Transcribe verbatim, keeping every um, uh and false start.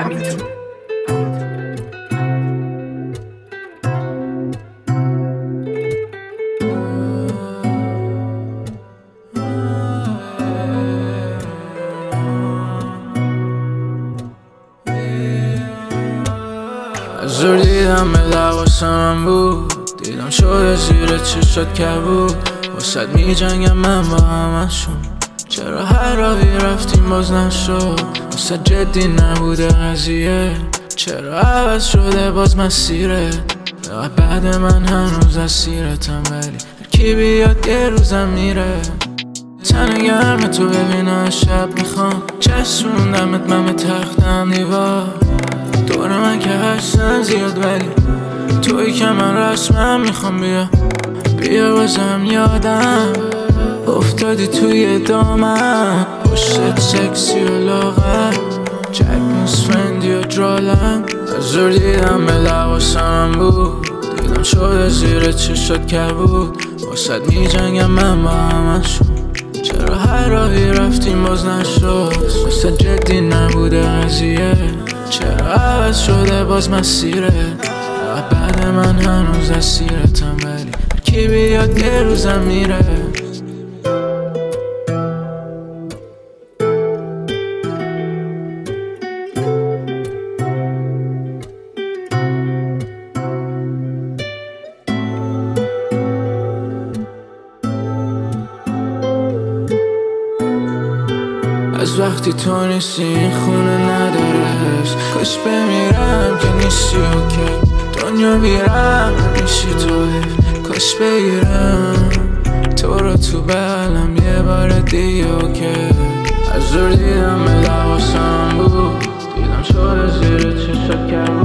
همینطور. از دور دیدم به لباسم بود، دیدم شده زیر چشات کبود. واسد می جنگم من با همشون، چرا هر راهی رفتیم باز نشد. واسد جدی نبوده قضیه، چرا عوض شده باز مسیره. بعد من هنوز اسیرتم، ولی کی بیاد یه روزم میره. تن گرم تو ببینم شب میخوام، چسبوندمت من به تختم دیوار. دور من که هستن زیاد، ولی توی که من رسمم میخوام. بیا بیا بازم یادم افتادی توی دامم، پشتت سکسی و لاغر، جک فرندی و درالم. از دور دیدم به لباسم بود، دیدم شده زیر چشات کبود. واسد می جنگم من با همشون، چرا هر راهی رفتیم باز نشد. واسد جدی نبوده قضیه، چرا عوض شده باز مسیره. بعد من هنوز اسیرتم، ولی کی بیاد یه روزم میره. از وقتی تو نیستی این خونه نداره حس، کاش بمیرم که نیستی اوکی. دنیا بیرم میشی تو حیف، کاش بگیرم تو رو تو بغلم یه بار دیگه اوکی. از دور دیدم به لباسم بود، دیدم شده زیر چشات کبود.